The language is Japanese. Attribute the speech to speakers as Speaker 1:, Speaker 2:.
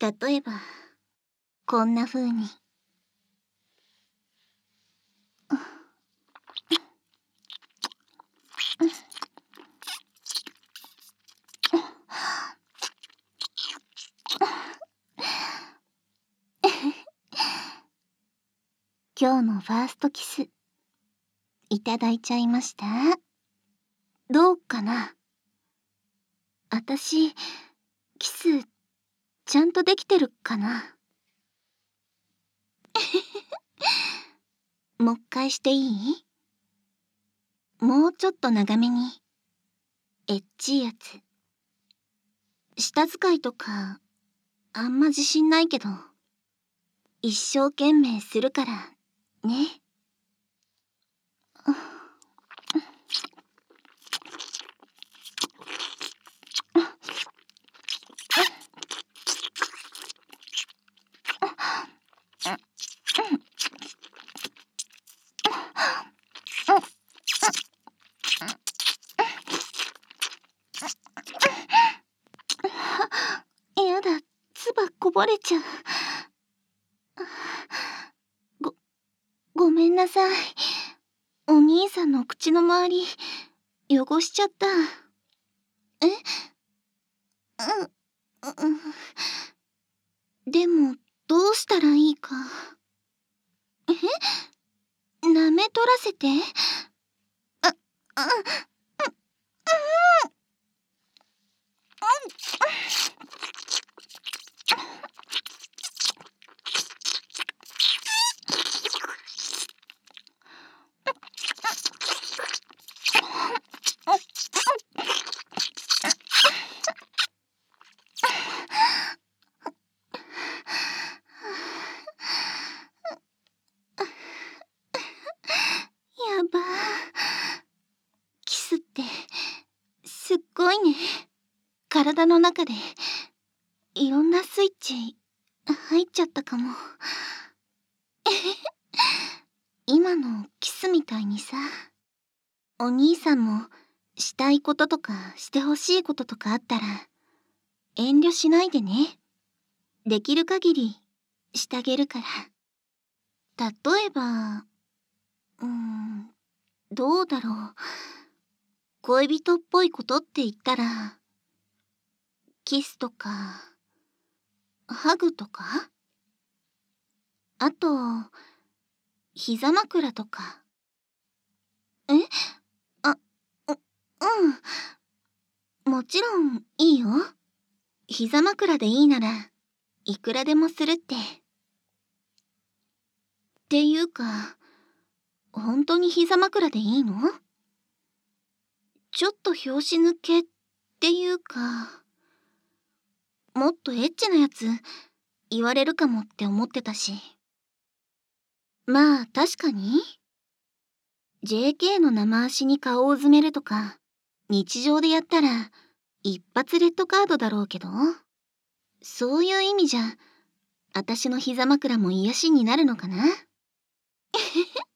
Speaker 1: 例えばこんな風に。今日のファーストキスいただいちゃいました。どうかな。私キスちゃんとできてるかな。もう一回していい？もうちょっと長めにエッチいやつ。舌使いとかあんま自信ないけど一生懸命するからね。やだ、唾こぼれちゃう。ごめんなさい。お兄さんの口の周り汚しちゃった。でもどうしたらいいか。舐め取らせて。やばー。キスってすっごいね。体の中でいろんなスイッチ入っちゃったかも。今のキスみたいにさ。お兄さんもしたいこととかしてほしいこととかあったら遠慮しないでね。できる限りしてあげるから。例えばどうだろう。恋人っぽいことって言ったらキスとかハグとか、あと膝枕とか。あ、もちろんいいよ。膝枕でいいならいくらでもするって。っていうか本当に膝枕でいいの？ちょっと拍子抜けっていうか、もっとエッチなやつ言われるかもって思ってたし。まあ確かに JK の生足に顔をうずめるとか日常でやったら一発レッドカードだろうけど、そういう意味じゃ私の膝枕も癒しになるのかな。